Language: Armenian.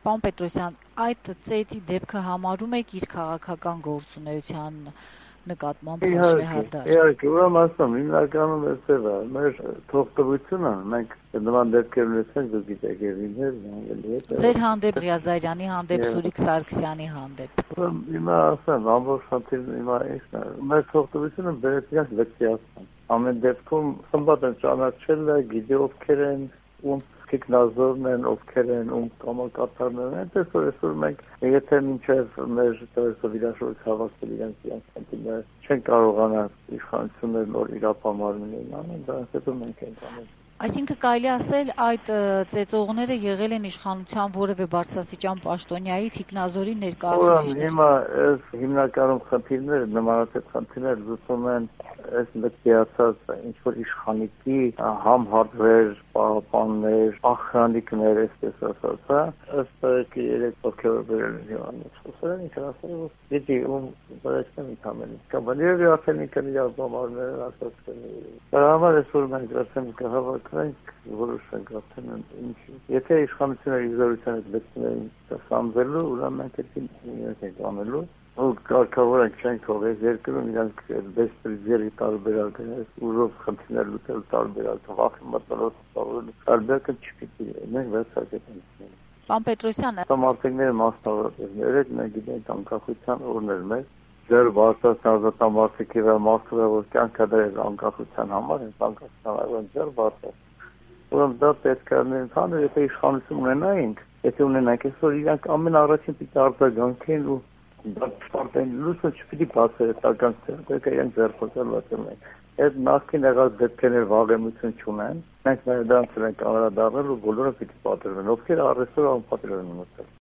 Պարոն Պետրոսյան, այդ ծեծի դեպքը համարում եք իր քաղաքական գործունեության նկատմամբ հաշվեհարդար։ Իհարկե, ուրեմն ասում, հիմնականում էսել է, մեր թողտվությունը, մենք նման դեպքեր ունեցանք, դուք գիտեք, եւ ինձ Ձեր հանդեպ Ղազարյանի հանդեպ, Սուրիկ Սարգսյանի հանդեպ։ Հիմա ասեմ, ամբողջ խնդիրը հիմա ինչն է, մեր թողտվությունը բերեց իրանք լծիացան։ Ամեն դեպքում խմբատ են ճանաչել է, գիտի ովքեր են, ում թիկնազորն են, ովքեր են, ում կամակատարներն են, այնպես որ այսօր մենք եթե մինչև մեր դերսով իրաշորից հավաքել իրանք խնդիրները չեն կարողանա իշխանությունները նոր իրապահարմին անեն, դրանց հետո մենք ենք անել։ Այսինքն կարելի ասել այդ ծեծողները եղել են իշխանության որևէ բարձրաստիճան պաշտոնյայի թիկնազորի ներկայացուցիչներ։ Հիմա այս հիմնականում խնդիրները, նմանատիպ խնդիրները լուծում են այս լծիացած ինչ-որ իշխանիկի համհարվեր, պահապաններ, ախրանիկներ, այսպես ասած, ըստ երեք ովքեր վերել են հիվանդից։ Խոսել են ասել, որ դիտի ում բարեկամ ընդամենը։ Կամ երևի արդեն ինքն իր բամարները ասած են։ Դրա համար այսօր մենք ասեմ կհավաքենք, որոշենք արդեն ինչ։ Եթե իշխանությունը իզորության հետ լցնեն սամզելու, ուրեմն մենք այդ անելու ու կարգավոր ենք չենք թողել երկրում իրանք բեսպրիզերի տարբերակներ, ուժով խնդիրներ լուծել տարբերակ, վախի մտնոլորտ տարբերակը չպիտի մենք վերցակետ ենք։ Պարոն Պետրոսյան, Մարդիկները մասնավորապես մենք գիտենք անկախության օրներ մեր ձեր բարձրացն ազատամարտիկի վրա մարդը որ կյանքը դրել անկախության համար, անկախության այլ ձեր բարձր։ Ուրեմն դա պետք է ընդհանուր եթե իշխանություն ունենայինք, եթե ունենանք այսօր իրանք ամեն առաջին պիտի արձագանքեն ու դա սպարտեն լույսը չպիտի բացել արձագանքել, պետք է իրենք ձեռքբերել են։ Այդ նախկին եղած դեպքերներ վաղեմություն չունեն, մենք նաև դրանց ենք անդրադառնալ ու բոլորը պիտի պատրվեն, ովքեր առեսօր անպատրվեն ունեցել։